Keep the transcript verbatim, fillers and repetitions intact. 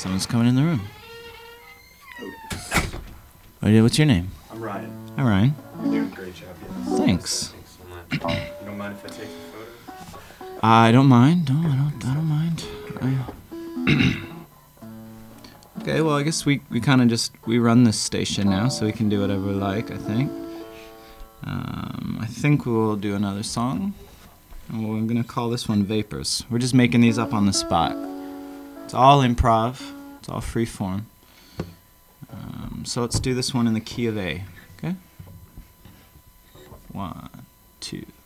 Someone's coming in the room. What's your name? I'm Ryan. Hi, Ryan. You're doing a great job. Yes. Thanks. Thanks so much. You don't mind if I take a photo? I don't mind. No, I don't. I don't mind. I... Okay. Well, I guess we we kind of just we run this station now, so we can do whatever we like. I think. Um, I think we'll do another song, and we're gonna call this one "Vapors." We're just making these up on the spot. It's all improv. It's all free form. Um, so let's do this one in the key of A. Okay. One, two.